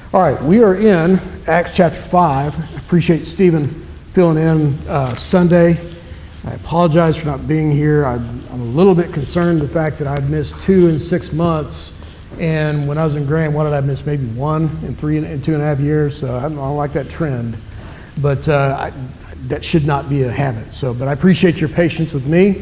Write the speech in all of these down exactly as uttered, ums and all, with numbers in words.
All right, we are in Acts chapter five. I appreciate Stephen filling in uh, Sunday. I apologize for not being here. I'm, I'm a little bit concerned the fact that I've missed two in six months. And when I was in Graham, what did I miss? Maybe one in three and two and a half years. So I don't, I don't like that trend. But uh, I, that should not be a habit. So, but I appreciate your patience with me.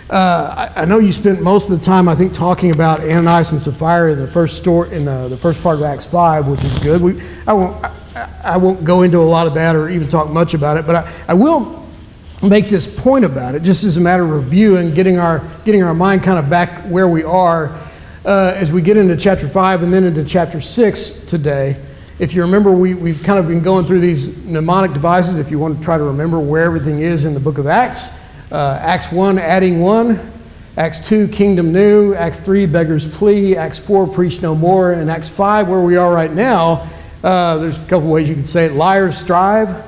Uh, I, I know you spent most of the time, I think, talking about Ananias and Sapphira in the first story, in the, the first part of Acts five, which is good. We, I won't, I, I won't go into a lot of that or even talk much about it, but I, I will make this point about it, just as a matter of review and getting our getting our mind kind of back where we are uh, as we get into chapter five and then into chapter six today. If you remember, we, we've kind of been going through these mnemonic devices if you want to try to remember where everything is in the book of Acts. Uh, Acts one, adding one. Acts two, kingdom new. Acts three, beggar's plea. Acts four, preach no more. And Acts five, where we are right now, uh, there's a couple ways you can say it. Liars strive.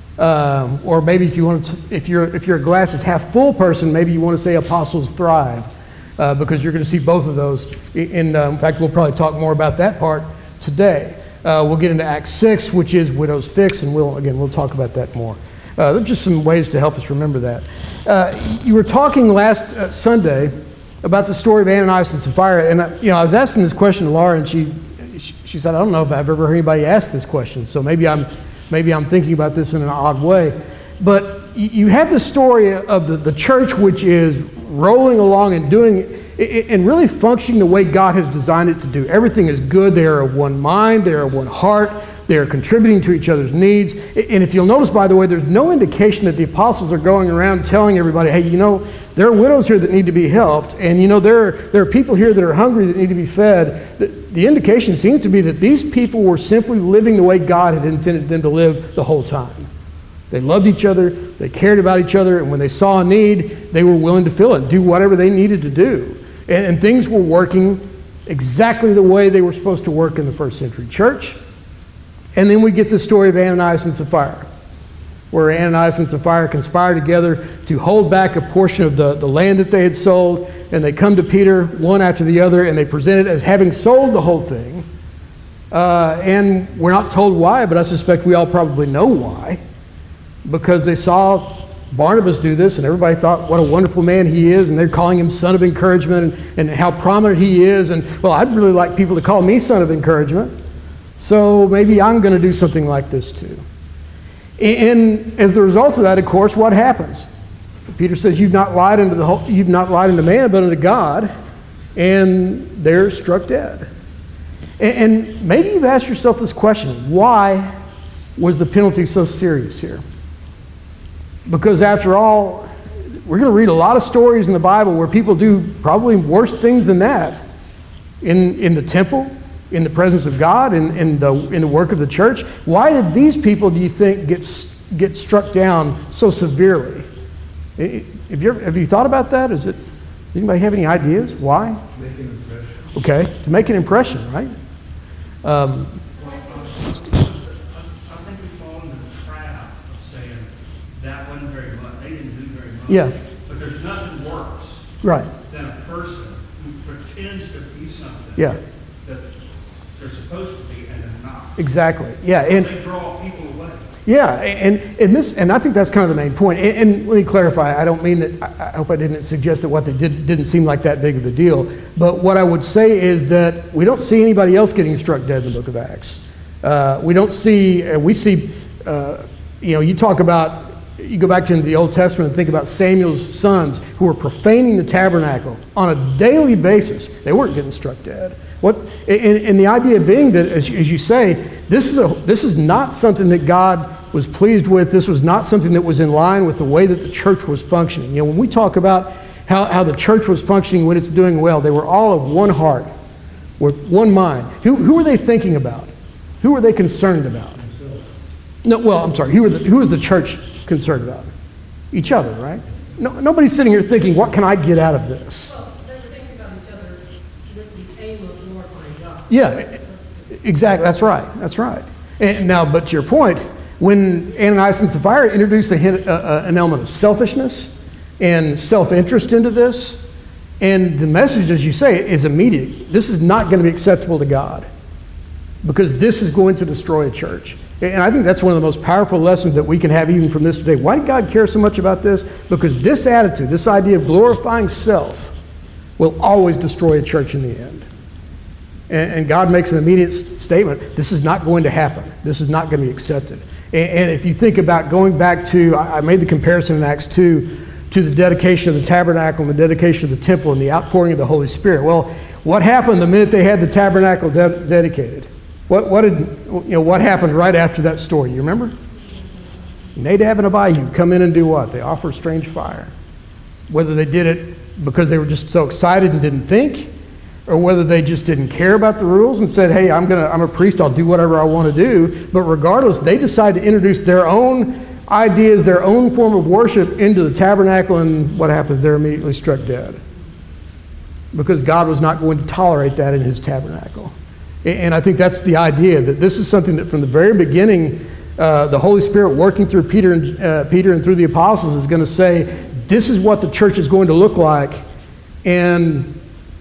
Uh, or maybe if you want to, if you're if you're a glass is half full person, maybe you want to say apostles thrive, uh, because you're going to see both of those. In, uh, in fact, we'll probably talk more about that part today. Uh, we'll get into Acts six, which is widow's fix, and we'll again we'll talk about that more. Uh, there's just some ways to help us remember that. Uh, you were talking last uh, Sunday about the story of Ananias and Sapphira, and uh, you know I was asking this question to Laura, and she she said, I don't know if I've ever heard anybody ask this question, so maybe I'm maybe I'm thinking about this in an odd way. But you have the story of the, the church, which is rolling along and doing it, and really functioning the way God has designed it to do. Everything is good. They are of one mind. They are of one heart. They are contributing to each other's needs. And if you'll notice, by the way, there's no indication that the apostles are going around telling everybody, hey, you know, there are widows here that need to be helped. And, you know, there are, there are people here that are hungry that need to be fed. The, the indication seems to be that these people were simply living the way God had intended them to live the whole time. They loved each other. They cared about each other. And when they saw a need, they were willing to fill it, do whatever they needed to do. And, and things were working exactly the way they were supposed to work in the first century church. And then we get the story of Ananias and Sapphira, where Ananias and Sapphira conspire together to hold back a portion of the, the land that they had sold, and they come to Peter one after the other, and they present it as having sold the whole thing. Uh, and we're not told why, but I suspect we all probably know why, because they saw Barnabas do this, and everybody thought what a wonderful man he is, and they're calling him son of encouragement, and, and how prominent he is. And, well, I'd really like people to call me son of encouragement. So maybe I'm going to do something like this too. And as the result of that, of course, what happens? Peter says, "You've not lied unto the whole, you've not lied unto man, but unto God," and they're struck dead. And, and maybe you've asked yourself this question: why was the penalty so serious here? Because after all, we're going to read a lot of stories in the Bible where people do probably worse things than that in in the temple, in the presence of God, in, in, the, in the work of the church. Why did these people, do you think, get, get struck down so severely? Have you, ever, have you thought about that? Is it, anybody have any ideas? Why? To make an impression. Okay, to make an impression, right? Um, Well, I think we fall into the trap of saying that wasn't very much. They didn't do very much. Yeah. But there's nothing worse right. than a person who pretends to be something Yeah. that they're supposed to be and they're not. Exactly. Yeah. And They draw people away. yeah, and and this, and I think that's kind of the main point. And, and let me clarify. I don't mean that. I, I hope I didn't suggest that what they did didn't seem like that big of a deal. But what I would say is that we don't see anybody else getting struck dead in the book of Acts. Uh, we don't see. Uh, we see. Uh, you know, you talk about. You go back to the Old Testament and think about Samuel's sons who were profaning the tabernacle on a daily basis. They weren't getting struck dead. What, and, and the idea being that, as you, as you say, this is, a, this is not something that God was pleased with. This was not something that was in line with the way that the church was functioning. You know, when we talk about how, how the church was functioning when it's doing well, they were all of one heart, with one mind. Who, who were they thinking about? Who were they concerned about? No, well, I'm sorry. Who, were the, who was the church concerned about? Each other, right? No, nobody's sitting here thinking, what can I get out of this? Well, they were thinking about each other with the aim of glorifying God. Yeah, exactly. That's right. That's right. And now, but to your point, when Ananias and Sapphira introduced a hint, uh, uh, an element of selfishness and self-interest into this, and the message, as you say, is immediate. This is not going to be acceptable to God. because this is going to destroy a church. And I think that's one of the most powerful lessons that we can have even from this today. Why did God care so much about this? Because this attitude, this idea of glorifying self, will always destroy a church in the end. And, and God makes an immediate s- statement, this is not going to happen. This is not going to be accepted. And, and if you think about going back to, I I made the comparison in Acts two, to the dedication of the tabernacle and the dedication of the temple and the outpouring of the Holy Spirit. Well, what happened the minute they had the tabernacle de- dedicated? What, what did, you know, what happened right after that story? You remember? Nadab and Abihu come in and do what? They offer strange fire. Whether they did it because they were just so excited and didn't think, or whether they just didn't care about the rules and said, hey, I'm gonna, I'm a priest, I'll do whatever I want to do. But regardless, they decided to introduce their own ideas, their own form of worship into the tabernacle, and what happens? They're immediately struck dead. Because God was not going to tolerate that in his tabernacle. And I think that's the idea, that this is something that from the very beginning, uh, the Holy Spirit working through Peter and, uh, Peter and through the apostles is going to say, this is what the church is going to look like, and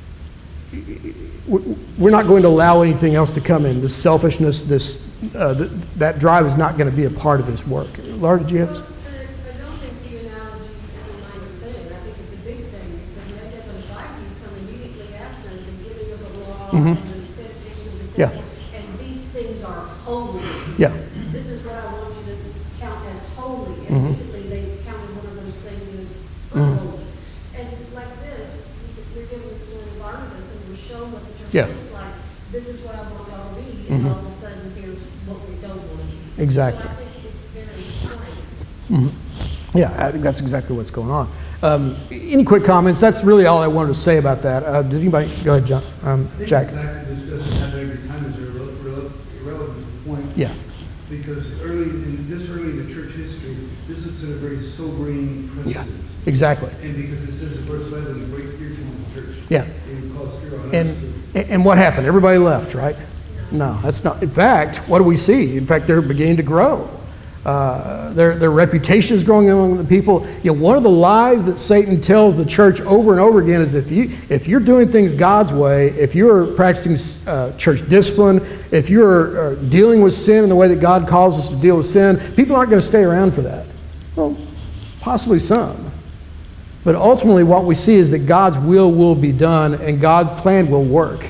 we're not going to allow anything else to come in. This selfishness, this uh, th- that drive is not going to be a part of this work. Laura, did you have? Well, I I don't think the analogy is a minor thing. I think it's a big thing, because Nadab and Abihu come immediately after the giving of the law Mhm. and the dedication of the Yeah. temple. And these things are holy. Yeah. This is what I want you to count as holy. And Mhm. immediately they counted one of those things as Mhm. unholy. And like this, we're given this little Barnabas and we're shown what the church Yeah. looks like. This is what I want y'all to be. Mhm. And all of a sudden, here's what we don't want to be. Exactly. So I think it's very plain. Mhm. Yeah, I think that's exactly what's going on. Um, any quick comments? That's really all I wanted to say about that. Uh, did anybody? Go ahead, John. Um, I think Jack. the fact that this doesn't happen every time is a rel- rel- irrelevant point. Yeah. Because early, in this early in the church history, this is a very sobering Yeah. precedent. Exactly. And because it says in verse eleven, the great fear came on the church. Yeah. It would cause fear on us And too. and what happened? Everybody left, right? No, that's not. In fact, what do we see? In fact, they're beginning to grow. Uh, their their reputation is growing among the people. You know, one of the lies that Satan tells the church over and over again is if you if you're doing things God's way, if you're practicing uh, church discipline, if you're uh, dealing with sin in the way that God calls us to deal with sin, people aren't going to stay around for that. Well, possibly some. But ultimately, what we see is that God's will will be done and God's plan will work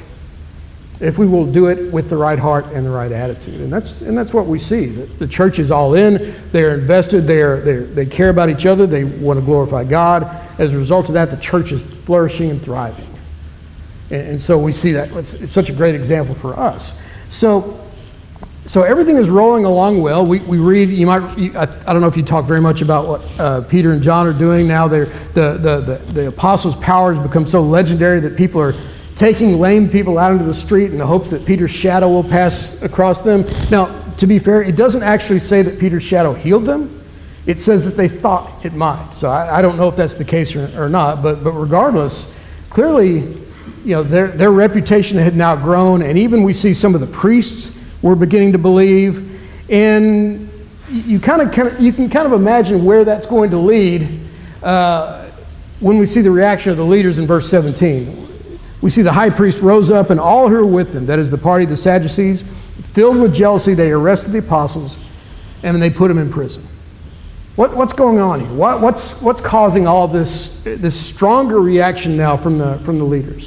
if we will do it with the right heart and the right attitude. And that's and that's what we see. The, the church is all in. They're invested. They're, they're, they care about each other. They want to glorify God. As a result of that, the church is flourishing and thriving. And, and so we see that. It's, it's such a great example for us. So so everything is rolling along well. We, we read, you might, you, I, I don't know if you talk very much about what uh, Peter and John are doing now. They're, the, the, the, the apostles' power has become so legendary that people are taking lame people out into the street in the hopes that Peter's shadow will pass across them. Now, to be fair, it doesn't actually say that Peter's shadow healed them. It says that they thought it might. So I, I don't know if that's the case or, or not, but, but regardless, clearly, you know, their, their reputation had now grown, and even we see some of the priests were beginning to believe, and you kind of, kind of you can kind of imagine where that's going to lead uh, when we see the reaction of the leaders in verse seventeen. We see the high priest rose up and all who were with him, that is the party of the Sadducees, filled with jealousy, they arrested the apostles and then they put them in prison. What, what's going on here? What, what's, what's causing all this, this stronger reaction now from the, from the leaders?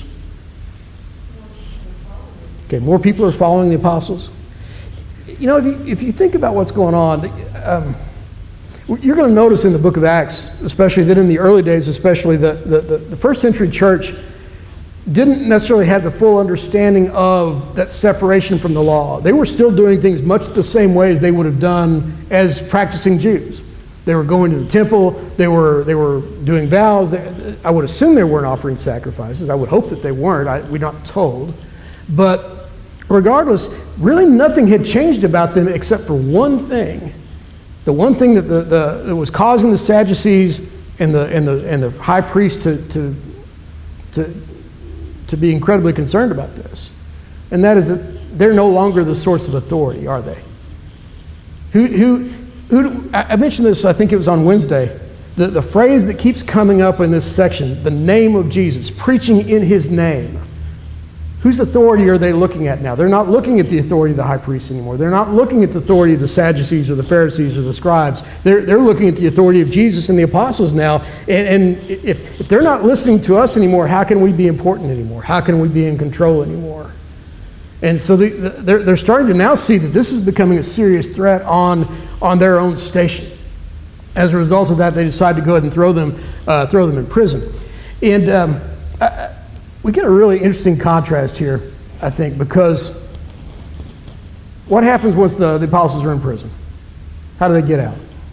Okay, more people are following the apostles. You know, if you, if you think about what's going on, um, you're going to notice in the book of Acts, especially that in the early days, especially the, the, the, the first century church didn't necessarily have the full understanding of that separation from the law. They were still doing things much the same way as they would have done as practicing Jews. They were going to the temple, they were they were doing vows. They, I would assume they weren't offering sacrifices. I would hope that they weren't. I, we're not told. But regardless, really nothing had changed about them except for one thing. The one thing that, the, the, that was causing the Sadducees and the, and the, and the high priest to, to, to to be incredibly concerned about this. And that is that they're no longer the source of authority, are they? Who, who, who, I mentioned this, I think it was on Wednesday, the, the phrase that keeps coming up in this section, the name of Jesus, preaching in his name. Whose authority are they looking at now? They're not looking at the authority of the high priest anymore. They're not looking at the authority of the Sadducees or the Pharisees or the scribes. They're, they're looking at the authority of Jesus and the apostles now. And, and if, if they're not listening to us anymore, how can we be important anymore? How can we be in control anymore? And so they, they're, they're starting to now see that this is becoming a serious threat on, on their own station. As a result of that, they decide to go ahead and throw them, uh, throw them in prison. And um, I, we get a really interesting contrast here, I think, because what happens once the, the apostles are in prison? How do they get out?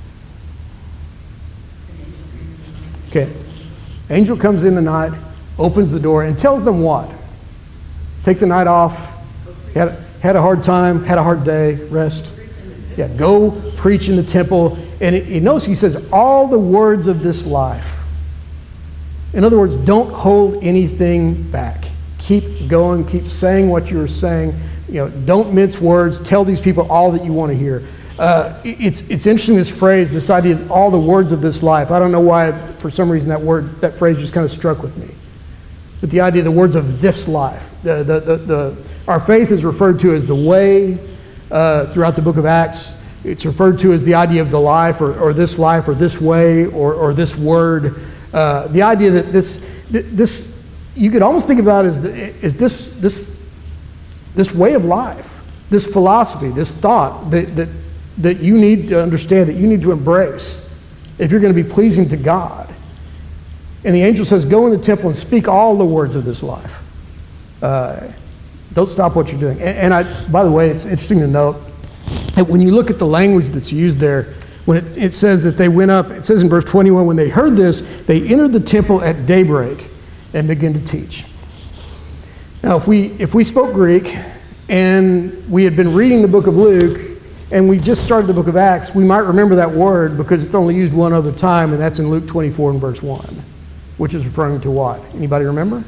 Okay. Angel comes in the night, opens the door, and tells them what? Take the night off, had, had a hard time, had a hard day, rest. Yeah, go preach in the temple. And it, it notice he says, all the words of this life. In other words, don't hold anything back. Keep going, keep saying what you're saying. You know, don't mince words. Tell these people all that you want to hear. Uh, it's it's interesting, this phrase, this idea of all the words of this life. I don't know why, for some reason, that word, that phrase just kind of struck with me. But the idea of the words of this life. The, the, the, the, our faith is referred to as the way uh, throughout the book of Acts. It's referred to as the idea of the life, or, or this life, or this way, or, or this word. Uh, the idea that this, this, you could almost think about it as, the, as this, this, this way of life, this philosophy, this thought that, that, that you need to understand, that you need to embrace if you're going to be pleasing to God. And the angel says, go in the temple and speak all the words of this life. Uh, don't stop what you're doing. And, and I, by the way, it's interesting to note that when you look at the language that's used there, when it, it says that they went up, it says in verse twenty-one, when they heard this, they entered the temple at daybreak and began to teach. Now, if we if we spoke Greek and we had been reading the book of Luke and we just started the book of Acts, we might remember that word because it's only used one other time, and that's in Luke twenty-four and verse one, which is referring to what? Anybody remember?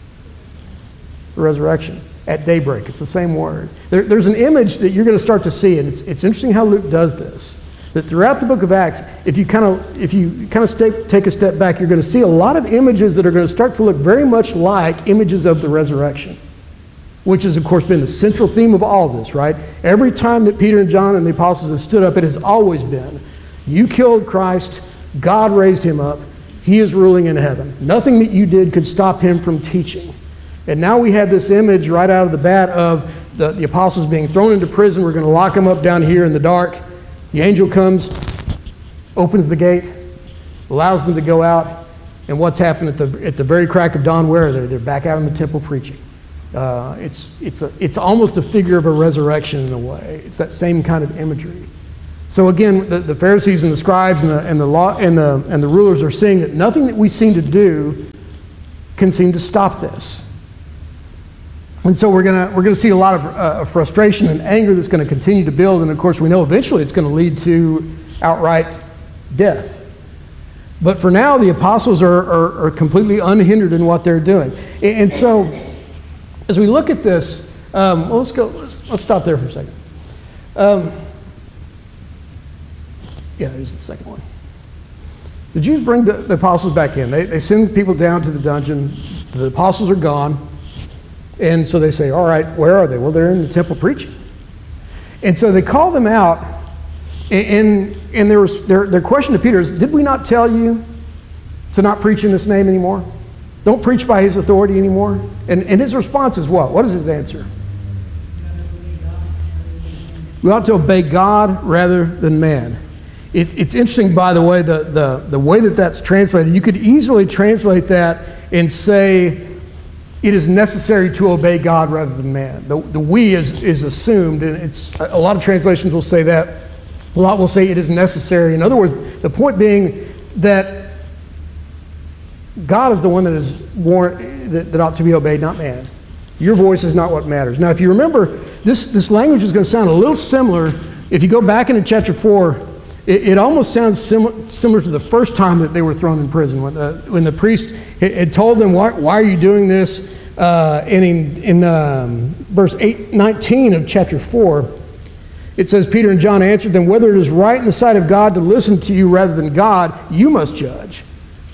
The resurrection. At daybreak. It's the same word. There, there's an image that you're going to start to see, and it's, it's interesting how Luke does this. That throughout the book of Acts, if you kind of if you kind of stay, take a step back, you're going to see a lot of images that are going to start to look very much like images of the resurrection, which has, of course, been the central theme of all of this, right? Every time that Peter and John and the apostles have stood up, it has always been, you killed Christ, God raised him up, he is ruling in heaven. Nothing that you did could stop him from teaching. And now we have this image right out of the bat of the, the apostles being thrown into prison. We're going to lock them up down here in the dark. The angel comes, opens the gate, allows them to go out, and what's happened at the at the very crack of dawn? Where are they? They're back out in the temple preaching. Uh, it's it's a it's almost a figure of a resurrection in a way. It's that same kind of imagery. So again, the, the Pharisees and the scribes and the and the law and the and the rulers are seeing that nothing that we seem to do can seem to stop this. And so we're gonna we're gonna see a lot of uh, frustration and anger that's going to continue to build, and of course we know eventually it's going to lead to outright death. But for now, the apostles are, are, are completely unhindered in what they're doing. And, and so, as we look at this, um, well, let's go. Let's, let's stop there for a second. Um, yeah, here's the second one. The Jews bring the, the apostles back in. They they send people down to the dungeon. The apostles are gone. And so they say, all right, where are they? Well, they're in the temple preaching. And so they call them out, and, and there was, their, their question to Peter is, did we not tell you to not preach in this name anymore? Don't preach by his authority anymore? And, and his response is what? What is his answer? We ought to obey God rather than man. It, it's interesting, by the way, the, the, the way that that's translated. You could easily translate that and say, it is necessary to obey God rather than man. The, the we is, is assumed, and it's a lot of translations will say that. A lot will say it is necessary. In other words, the point being that God is the one that is warrant, that, that ought to be obeyed, not man. Your voice is not what matters. Now, if you remember, this, this language is going to sound a little similar. If you go back into chapter four, it, it almost sounds sim- similar to the first time that they were thrown in prison, when the, when the priest had, had told them, why, why are you doing this? Uh, and in, in um, verse eight, nineteen of chapter four, it says, Peter and John answered them, whether it is right in the sight of God to listen to you rather than God, you must judge. For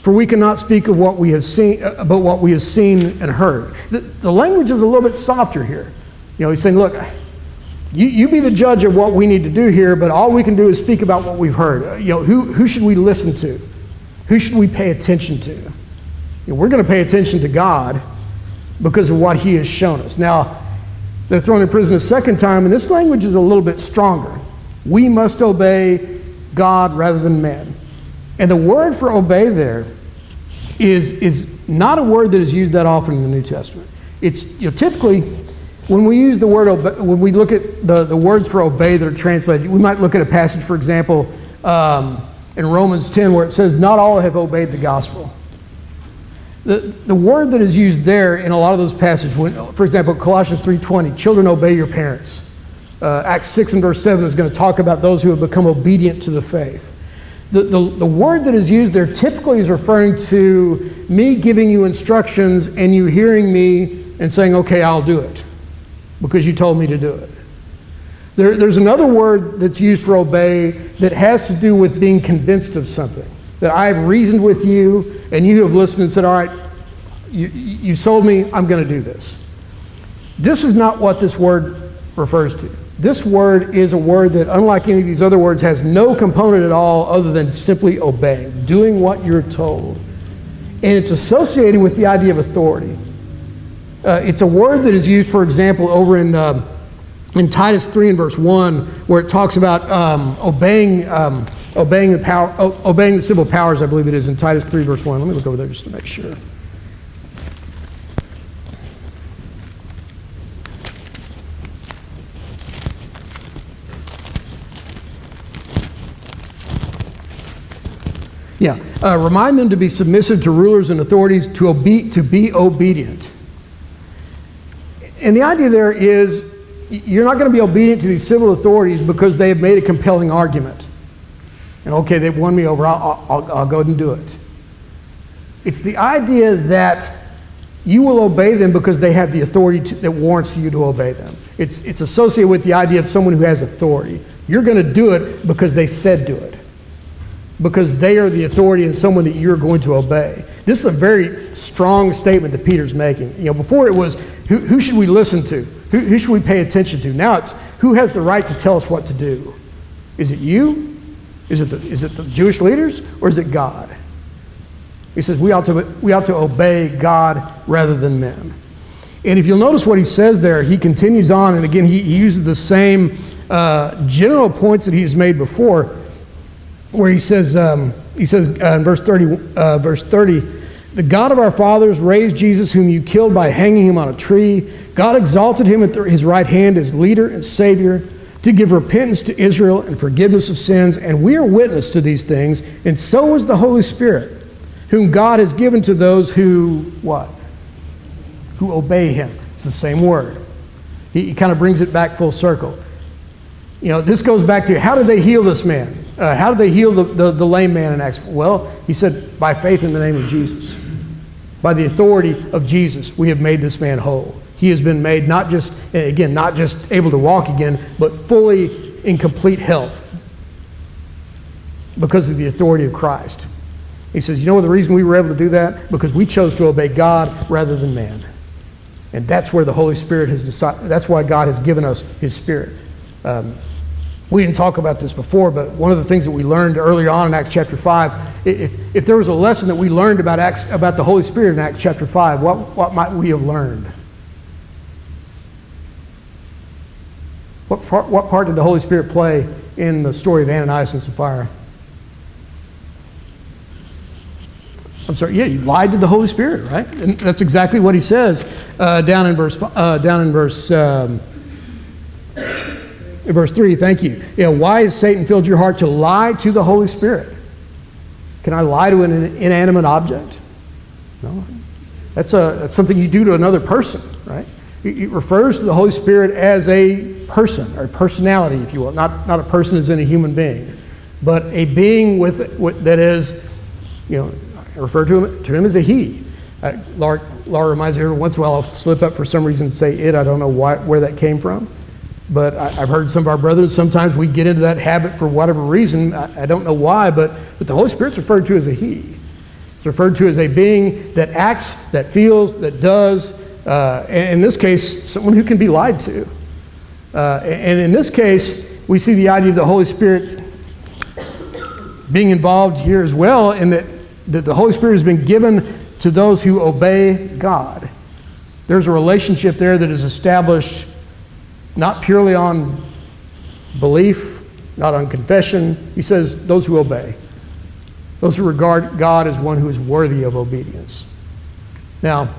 For we cannot speak of what we have seen, uh, but what we have seen and heard. The, the language is a little bit softer here. You know, he's saying, look, you, you be the judge of what we need to do here, but all we can do is speak about what we've heard. Uh, you know, who, who should we listen to? Who should we pay attention to? You know, we're going to pay attention to God because of what he has shown us. Now, they're thrown in prison a second time, and this language is a little bit stronger. We must obey God rather than men. And the word for obey there is, is not a word that is used that often in the New Testament. It's, you know, typically, when we use the word obey, when we look at the, the words for obey that are translated, we might look at a passage, for example, um, in Romans ten, where it says, not all have obeyed the gospel. The, the word that is used there in a lot of those passages, when, for example, Colossians three twenty, children obey your parents. Uh, Acts six and verse seven is going to talk about those who have become obedient to the faith. The, the, the word that is used there typically is referring to me giving you instructions and you hearing me and saying, okay, I'll do it because you told me to do it. There, there's another word that's used for obey that has to do with being convinced of something. That I have reasoned with you and you have listened and said, all right, you, you sold me, I'm going to do this. This is not what this word refers to. This word is a word that, unlike any of these other words, has no component at all other than simply obeying, doing what you're told. And it's associated with the idea of authority. Uh, it's a word that is used, for example, over in, uh, in Titus three and verse one, where it talks about um, obeying, um, obeying, the power, obeying the civil powers, I believe it is, in Titus three verse one. Let me look over there just to make sure. Yeah, uh, remind them to be submissive to rulers and authorities, to, obe- to be obedient. And the idea there is you're not going to be obedient to these civil authorities because they have made a compelling argument. And okay, they've won me over, I'll, I'll, I'll go ahead and do it. It's the idea that you will obey them because they have the authority to, that warrants you to obey them. It's, it's associated with the idea of someone who has authority. You're going to do it because they said do it. Because they are the authority and someone that you're going to obey. This is a very strong statement that Peter's making. You know, before it was, who, who should we listen to? Who, who should we pay attention to? Now it's, who has the right to tell us what to do? Is it you? Is it the, is it the Jewish leaders? Or is it God? He says we ought to, we ought to obey God rather than men. And if you'll notice what he says there, he continues on, and again, he, he uses the same uh, general points that he's made before, where he says, um, he says uh, in verse thirty, uh, verse thirty, the God of our fathers raised Jesus, whom you killed by hanging him on a tree. God exalted him at his right hand as leader and savior to give repentance to Israel and forgiveness of sins. And we are witness to these things, and so is the Holy Spirit, whom God has given to those who, what? Who obey him. It's the same word. He, he kind of brings it back full circle. You know, this goes back to, how did they heal this man? Uh, how did they heal the, the, the lame man in Acts? Well, he said, by faith in the name of Jesus. By the authority of Jesus, we have made this man whole. He has been made not just, again, not just able to walk again, but fully in complete health because of the authority of Christ. He says, you know what the reason we were able to do that? Because we chose to obey God rather than man. And that's where the Holy Spirit has decided, that's why God has given us his Spirit. Um, We didn't talk about this before, but one of the things that we learned earlier on in Acts chapter five, if, if there was a lesson that we learned about Acts, about the Holy Spirit in Acts chapter five, what, what might we have learned? What part, what part did the Holy Spirit play in the story of Ananias and Sapphira? I'm sorry, yeah, you lied to the Holy Spirit, right? And that's exactly what he says uh, down in verse, uh, down in verse, um, Verse three, thank you. You know, why has Satan filled your heart to lie to the Holy Spirit? Can I lie to an inanimate object? No. That's, a, that's something you do to another person, right? It, it refers to the Holy Spirit as a person, or a personality, if you will. Not, not a person as in a human being, but a being with, with that is, you know, I refer to him, to him as a he. Uh, Laura, Laura reminds me every once in a while I'll slip up for some reason and say it. I don't know why, where that came from. But I, I've heard some of our brothers, sometimes we get into that habit for whatever reason. I, I don't know why, but, but the Holy Spirit's referred to as a he. It's referred to as a being that acts, that feels, that does, uh, and in this case, someone who can be lied to. Uh, and in this case, we see the idea of the Holy Spirit being involved here as well, in that, that the Holy Spirit has been given to those who obey God. There's a relationship there that is established not purely on belief, not on confession. He says those who obey, those who regard God as one who is worthy of obedience. Now,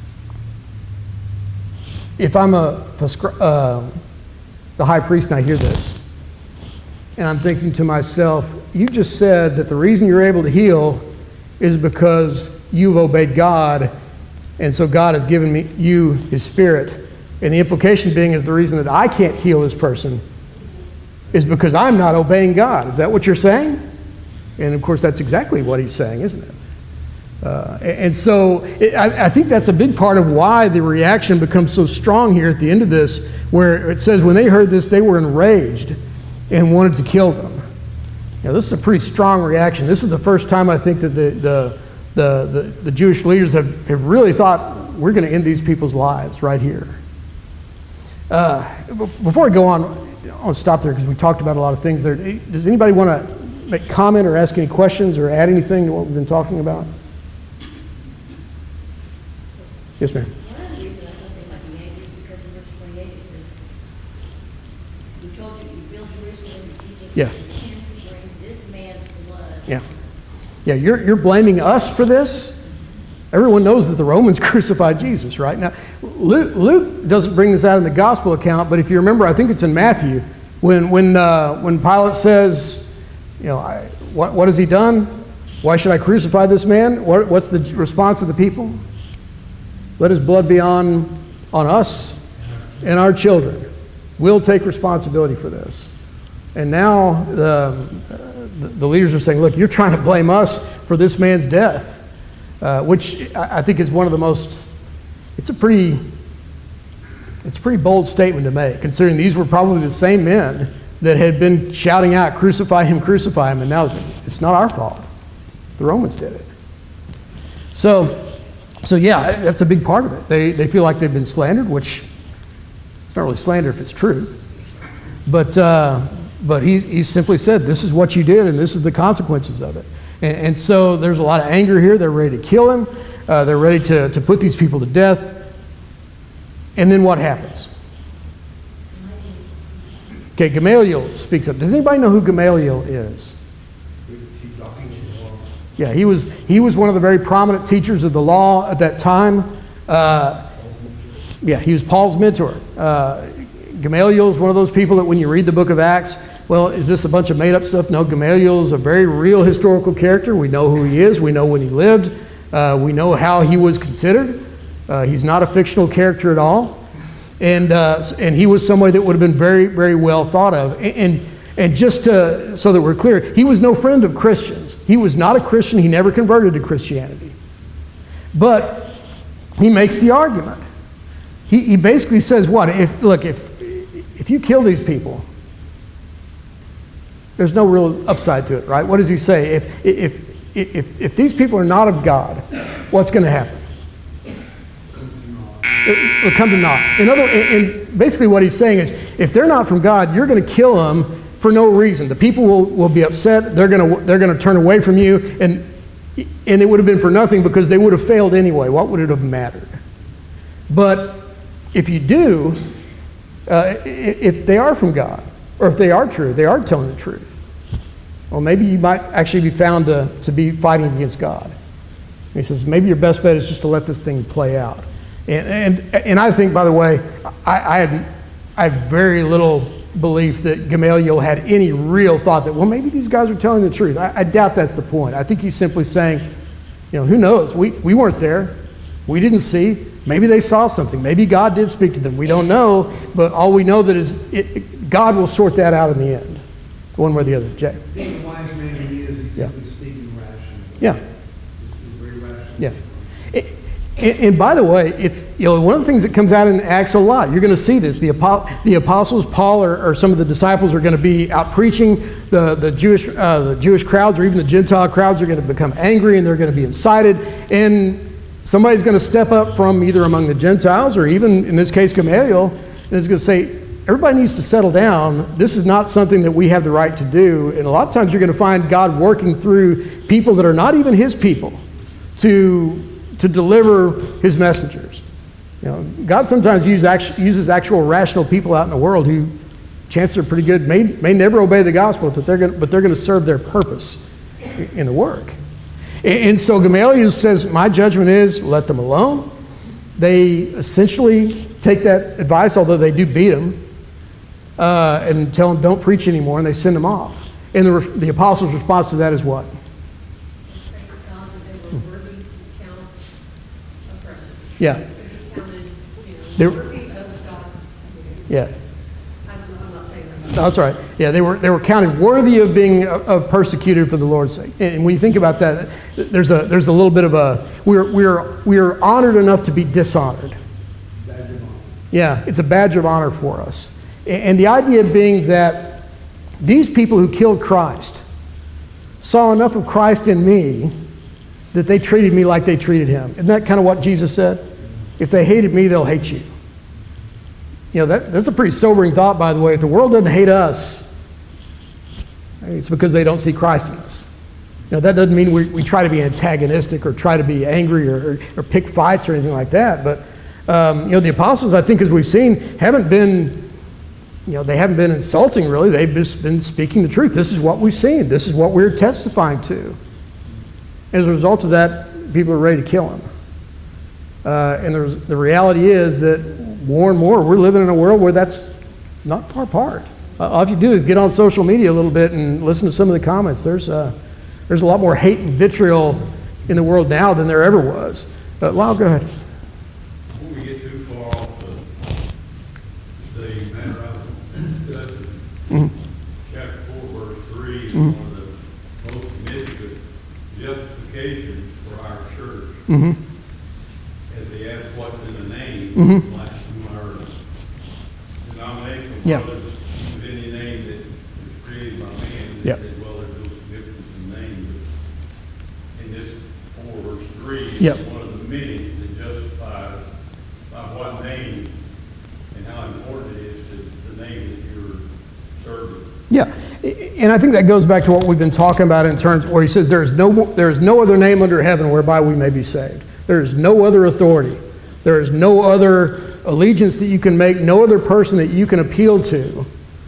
if I'm a uh, the high priest and I hear this, and I'm thinking to myself, you just said that the reason you're able to heal is because you've obeyed God, and so God has given me you His Spirit. And the implication being is the reason that I can't heal this person is because I'm not obeying God. Is that what you're saying? And of course, that's exactly what he's saying, isn't it? Uh, and so it, I, I think that's a big part of why the reaction becomes so strong here at the end of this, where it says when they heard this, they were enraged and wanted to kill them. Now, this is a pretty strong reaction. This is the first time I think that the, the, the, the, the Jewish leaders have, have really thought, we're going to end these people's lives right here. Uh, before I go on, I want to stop there because we talked about a lot of things there. Does anybody want to make comment or ask any questions or add anything to what we've been talking about? Yes, ma'am. One of the reasons I thought they might be angry is because in verse twenty-eight it says, "We told you, you fill Jerusalem with teaching, Yeah. you intend to bring this man's blood." Yeah. Yeah, you're, you're blaming us for this? Everyone knows that the Romans crucified Jesus, right? Now, Luke, Luke doesn't bring this out in the gospel account, but if you remember, I think it's in Matthew, when, when, uh, when Pilate says, you know, I, what, what has he done? Why should I crucify this man? What, what's the response of the people? Let his blood be on, on us and our children. We'll take responsibility for this. And now the, the, the leaders are saying, look, you're trying to blame us for this man's death, uh, which I, I think is one of the most, it's a pretty, it's a pretty bold statement to make, considering these were probably the same men that had been shouting out, crucify him, crucify him, and now it's, it's not our fault. The Romans did it. So, So yeah, that's a big part of it. They, they feel like they've been slandered, which it's not really slander if it's true. But, uh, but he, he simply said, this is what you did and this is the consequences of it. And, and so there's a lot of anger here. They're ready to kill him. Uh, they're ready to, to put these people to death. And then what happens? Okay, Gamaliel speaks up. Does anybody know who Gamaliel is? Yeah, he was he was one of the very prominent teachers of the law at that time. Uh, yeah, he was Paul's mentor. Uh, Gamaliel is one of those people that when you read the book of Acts, well, is this a bunch of made-up stuff? No, Gamaliel is a very real historical character. We know who he is. We know when he lived. Uh, we know how he was considered. Uh, he's not a fictional character at all. And uh, and he was somebody that would have been very, very well thought of. And, and And just to, so that we're clear, he was no friend of Christians. He was not a Christian. He never converted to Christianity. But he makes the argument. He, he basically says what? If, look, if, if you kill these people, there's no real upside to it, right? What does he say? If, if, if, if these people are not of God, what's going to happen? It will come to naught. In other, and basically what he's saying is, if they're not from God, you're going to kill them for no reason. The people will, will be upset. They're going to they're going to turn away from you, and and it would have been for nothing because they would have failed anyway. What would it have mattered? But if you do, uh, if they are from God, or if they are true, they are telling the truth. Well, maybe you might actually be found to, to be fighting against God. And he says maybe your best bet is just to let this thing play out. And and and I think, by the way, I, I had I had very little belief that Gamaliel had any real thought that, well, maybe these guys are telling the truth. I, I doubt that's the point. I think he's simply saying, you know, who knows? We we weren't there. We didn't see. Maybe they saw something. Maybe God did speak to them. We don't know. But all we know that is it, it, God will sort that out in the end, one way or the other. Jay. Being the wise man he is, he's Yeah. simply speaking rationally. Yeah. He's very rational. Yeah. It, And, and by the way, it's, you know, one of the things that comes out in Acts a lot, you're going to see this. The, apo- the apostles, Paul, or, or some of the disciples are going to be out preaching. the, the, Jewish, uh, the Jewish crowds or even the Gentile crowds are going to become angry and they're going to be incited. And somebody's going to step up from either among the Gentiles or even, in this case, Gamaliel, and is going to say, everybody needs to settle down. This is not something that we have the right to do. And a lot of times you're going to find God working through people that are not even his people to, to deliver his messengers. You know, God sometimes use act, uses actual rational people out in the world who, chances are pretty good, may, may never obey the gospel, but they're going but they're going to serve their purpose in the work. And, and so Gamaliel says, my judgment is let them alone. They essentially take that advice, although they do beat them, uh, and tell them don't preach anymore, and they send them off. And the, the apostles' response to that is what? Yeah. They were, yeah. That's right. Yeah, they were they were counted worthy of being of persecuted for the Lord's sake. And when you think about that, there's a there's a little bit of a we're we're we're honored enough to be dishonored. Yeah, it's a badge of honor for us. And the idea being that these people who killed Christ saw enough of Christ in me that they treated me like they treated him. Isn't that kind of what Jesus said? If they hated me, they'll hate you. You know, that, that's a pretty sobering thought, by the way. If the world doesn't hate us, it's because they don't see Christ in us. You know, that doesn't mean we, we try to be antagonistic or try to be angry or, or, or pick fights or anything like that. But, um, you know, the apostles, I think, as we've seen, haven't been, you know, they haven't been insulting, really. They've just been speaking the truth. This is what we've seen. This is what we're testifying to. As a result of that, people are ready to kill him. Uh, and the, the reality is that more and more, we're living in a world where that's not far apart. Uh, all you do is get on social media a little bit and listen to some of the comments. There's, uh, there's a lot more hate and vitriol in the world now than there ever was. Uh, Lyle, go ahead. Before we get too far off the, the matter of discussion, mm-hmm. chapter four, verse three is mm-hmm. one of the most significant justifications for our church. Mm-hmm. As they ask what's in the name, mm-hmm. like our denominational yeah. brothers, with any name that is created by man, they yeah. said, well, there's no significance in the name. But in this four, verse three, yeah. it's one of the many that justifies by what name and how important it is to the name that you're serving. Yeah, and I think that goes back to what we've been talking about in terms where he says there is no there is no other name under heaven whereby we may be saved. There is no other authority. There is no other allegiance that you can make, no other person that you can appeal to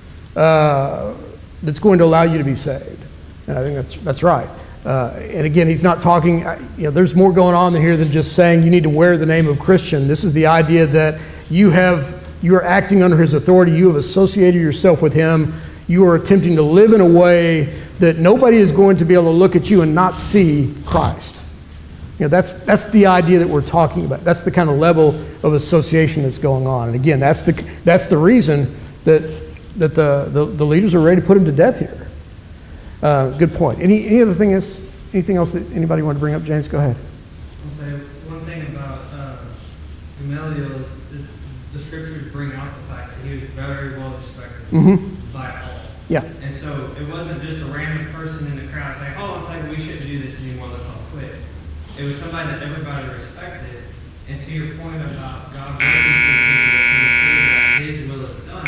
uh, that's going to allow you to be saved. And I think that's that's right. Uh, and again, he's not talking, you know, there's more going on here than just saying you need to wear the name of Christian. This is the idea that you have, you are acting under his authority. You have associated yourself with him. You are attempting to live in a way that nobody is going to be able to look at you and not see Christ. You know, that's that's the idea that we're talking about. That's the kind of level of association that's going on. And again, that's the that's the reason that that the, the, the leaders are ready to put him to death here. Uh, good point. Any any other thing is anything else that anybody want to bring up? James, go ahead. I'll say one thing about uh, Gamaliel is that the scriptures bring out the fact that he was very well respected mm-hmm. by all. Yeah. And so it wasn't just a random person in the crowd saying, "Oh, it's like we shouldn't do this anymore. Let's all quit." It was somebody that everybody respected. And to your point about God working through people to make sure that His will is done,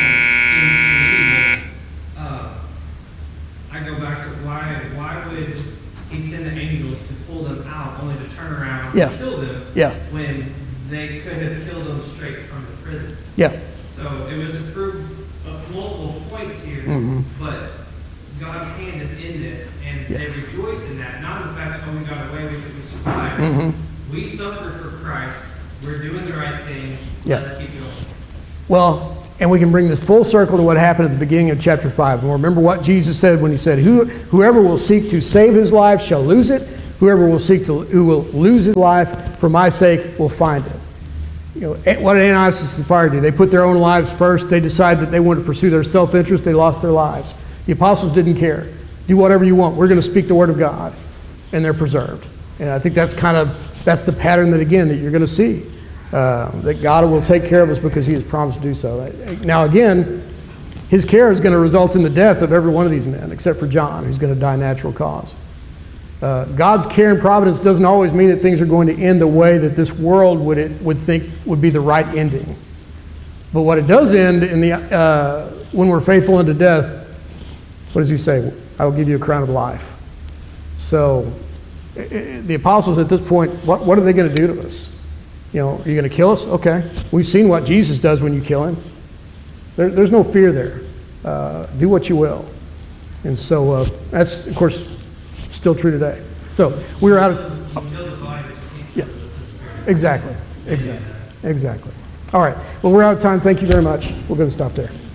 in, in evil, uh, I go back to why why would He send the angels to pull them out only to turn around yeah. and kill them yeah. when they could have killed them straight from the prison? Yeah. So it was to prove uh, multiple points here, mm-hmm. but God's hand is in this, and yeah. they rejoice in that. Not in the fact that, oh, we got away with it, we survived. Mm-hmm. We suffer for Christ. We're doing the right thing. Yeah. Let's keep going. Well, and we can bring this full circle to what happened at the beginning of chapter five. And remember what Jesus said when he said, Who, whoever will seek to save his life shall lose it. Whoever will seek to, who will lose his life for my sake will find it. You know, what did Ananias and Sapphira do? They put their own lives first. They decided that they wanted to pursue their self-interest. They lost their lives. The apostles didn't care. Do whatever you want. We're going to speak the word of God. And they're preserved. And I think that's kind of, that's the pattern that, again, that you're going to see. Uh, that God will take care of us because he has promised to do so. Now, again, his care is going to result in the death of every one of these men, except for John, who's going to die natural cause. Uh, God's care and providence doesn't always mean that things are going to end the way that this world would, it, would think would be the right ending. But what it does end in the, uh, when we're faithful unto death, what does he say? I will give you a crown of life. So i- i- the apostles at this point, what, what are they going to do to us? You know, are you going to kill us? Okay. We've seen what Jesus does when you kill him. There, there's no fear there. Uh, do what you will. And so uh, that's, of course, still true today. So we were out of... You kill the body, but you can't Yeah. kill the spirit. Exactly. Exactly. Exactly. All right. Well, we're out of time. Thank you very much. We're going to stop there.